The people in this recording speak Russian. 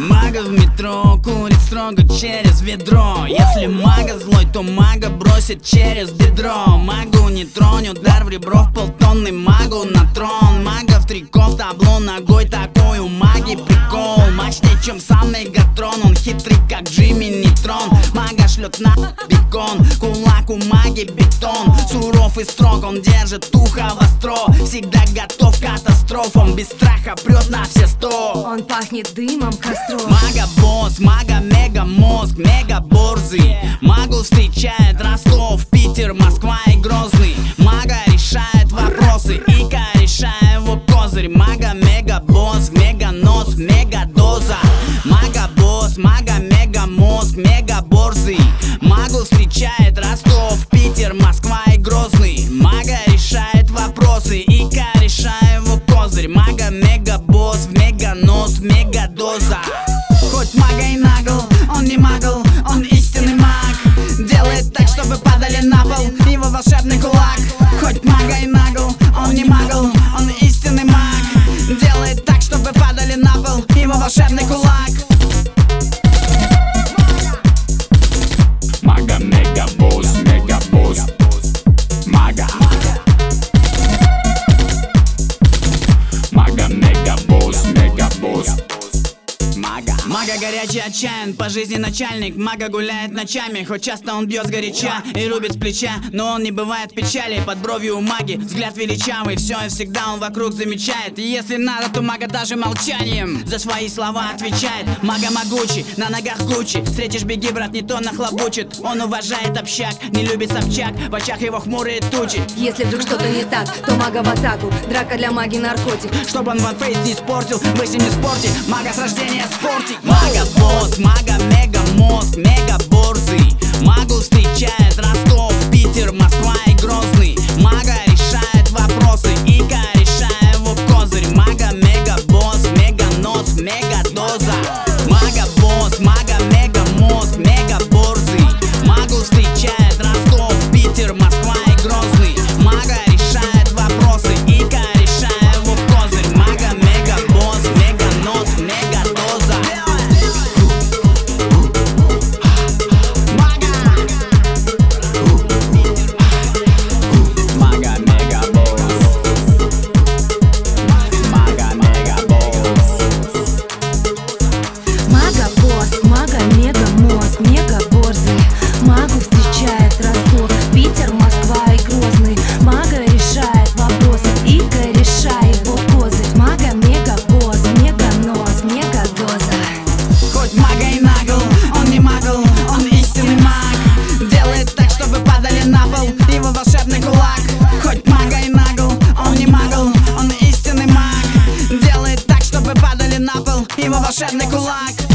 Мага в метро курит строго через ведро. Если мага злой, то мага бросит через бедро. Магу не тронь, удар в ребро в полтонны магу на трон. Мага в трико в табло ногой, такой у маги прикол. Мощнее, чем сам Мегатрон, он хитрый, как Джимми Нейтрон. Мага шлет на бекон, кулак у маги бетон. Суров и строг, он держит ухо востро. Всегда готов к катастрофам, без страха прет на все 100. Он пахнет дымом костров. Мага босс, мага мега мозг, мега борзый. Магу встречает Ростов, Питер, Москва и Грозный. Мага решает вопросы и кореша его козырь. Мага мега босс, мега нос, мега доза. Мага босс, мага мега мозг, мега борзый. Магу встречает Ростов, Питер, Москва и Грозный. Мага решает вопросы и кореша его козырь. Мага мега босс, мега нос, мега доза. Хоть мага и нагл, он не магл, он истинный маг. Делает так, чтобы падали на пол его волшебный кулак. Хоть мага и нагл, он не магл, он истинный маг. Делает так, чтобы падали на пол его волшебный кулак. Мага мега босс, мега босс. Мага. Мага мега босс, мега босс. Мага горячий отчаян, по жизни начальник. Мага гуляет ночами, хоть часто он бьет сгоряча и рубит с плеча, но он не бывает печали. Под бровью у маги взгляд величавый, все и всегда он вокруг замечает. И если надо, то мага даже молчанием за свои слова отвечает. Мага могучий, на ногах Гуччи. Встретишь, беги, брат, не то нахлобучит. Он уважает общак, не любит собчак, в очах его хмурые тучи. Если вдруг что-то не так, то мага в атаку. Драка для маги наркотик. Чтобы он ванфейс не испортил, вы с ним не спорьте. Мага с рождения спортик. Мага босс, мага мега мозг, мега борзый. Магу встречает Ростов, Питер, Москва и Грозный. Мага решает вопросы и кореша его козырь. Мага мега босс, мега нос, мега доза. Мага босс, мага мега мозг, мега борзый. Магу встречает Ростов, Питер, Москва и Грозный. Мага решает вопросы и кореша его козырь. Мага мега босс, мега нос, мега доза. Магу встречает Ростов, Питер, Москва и Грозный. Мага решает вопросы и кореша его козырь. Мага мега босс, мега нос, мега доза. Хоть мага и нагл, он не магл, он истинный маг. Делает так, чтобы падали на пол его волшебный кулак. Хоть мага и нагл, он не магл, он истинный маг. Делает так, чтобы падали на пол его волшебный кулак.